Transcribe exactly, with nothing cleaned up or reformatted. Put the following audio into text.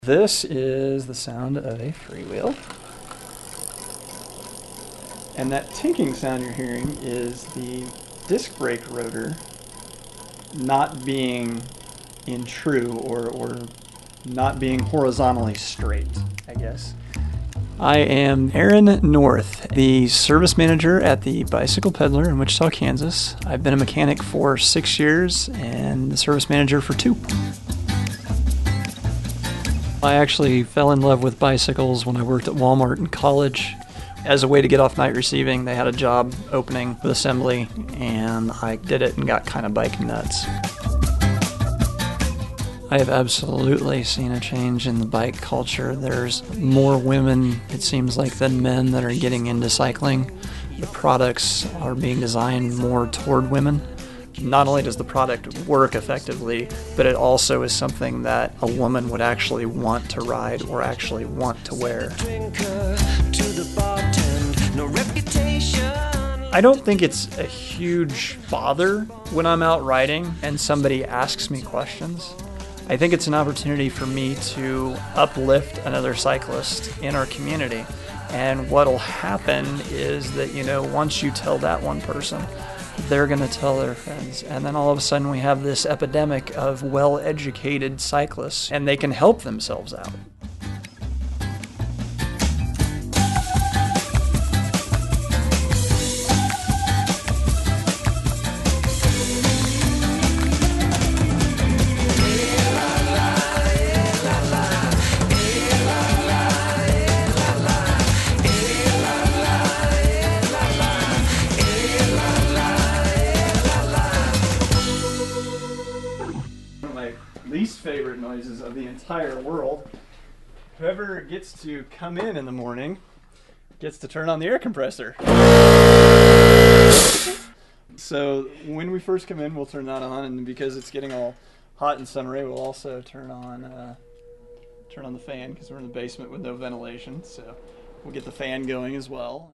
This is the sound of a freewheel. And that tinking sound you're hearing is the disc brake rotor not being in true or, or not being horizontally straight, I guess. I am Aaron North, the service manager at the Bicycle Peddler in Wichita, Kansas. I've been a mechanic for six years and the service manager for two. I actually fell in love with bicycles when I worked at Walmart in college. As a way to get off night receiving, they had a job opening with assembly, and I did it and got kind of bike nuts. I have absolutely seen a change in the bike culture. There's more women, it seems like, than men that are getting into cycling. The products are being designed more toward women. Not only does the product work effectively, but it also is something that a woman would actually want to ride or actually want to wear. I don't think it's a huge bother when I'm out riding and somebody asks me questions. I think it's an opportunity for me to uplift another cyclist in our community. And what'll happen is that, you know, once you tell that one person, they're going to tell their friends. And then all of a sudden we have this epidemic of well-educated cyclists, and they can help themselves out. Least favorite noises of the entire world. Whoever gets to come in in the morning gets to turn on the air compressor. So when we first come in, we'll turn that on, and because it's getting all hot and summery, we'll also turn on uh, turn on the fan because we're in the basement with no ventilation. So we'll get the fan going as well.